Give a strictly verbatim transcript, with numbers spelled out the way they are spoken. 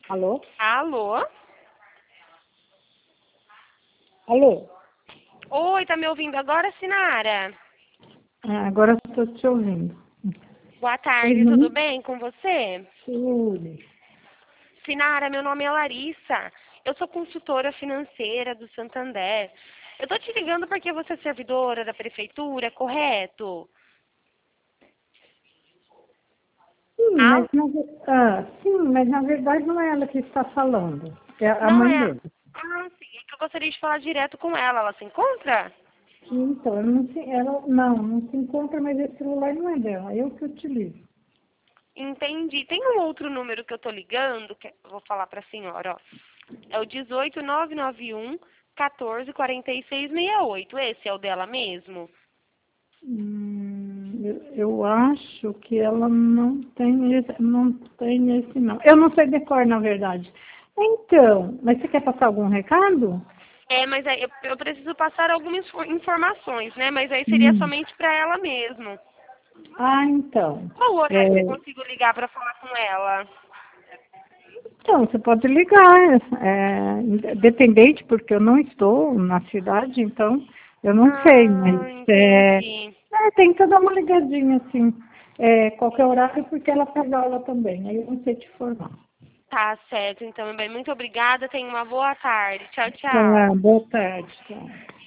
Alô? Alô? Alô? Oi, tá me ouvindo agora, Sinara? Ah, agora estou te ouvindo. Boa tarde, tudo Uhum. bem com você? Tudo. Sinara, meu nome é Larissa. Eu sou consultora financeira do Santander. Eu tô te ligando porque você é servidora da prefeitura, correto? Sim, mas Alô? na, ve- ah, sim, mas na verdade não é ela que está falando. É a Não mãe é. dele. Ah, sim. É que eu gostaria de falar direto com ela. Ela se encontra? Então, eu não se, ela não, não se encontra, mas esse celular não é dela, é eu que utilizo. Entendi. Tem um outro número que eu tô ligando, que eu vou falar pra senhora, ó. É o dezoito nove nove um quatorze quarenta e seis sessenta e oito. Esse é o dela mesmo? Hum, eu, eu acho que ela não tem esse, não tem esse não. Eu não sei decor, na verdade. Então, mas você quer passar algum recado? É, mas aí eu, eu preciso passar algumas info- informações, né? Mas aí seria Hum. somente para ela mesmo. Ah, então. Qual o horário que eu É, consigo ligar para falar com ela? então, você pode ligar, é, independente, porque eu não estou na cidade, então eu não sei, mas Ah, é, entendi. é, tenta dar uma ligadinha, assim, é, qualquer horário, porque ela faz aula também, aí eu não sei te informar. Tá certo, então, bem, muito obrigada. Tenha uma boa tarde. Tchau, Tá, tchau. boa tarde. Tchau.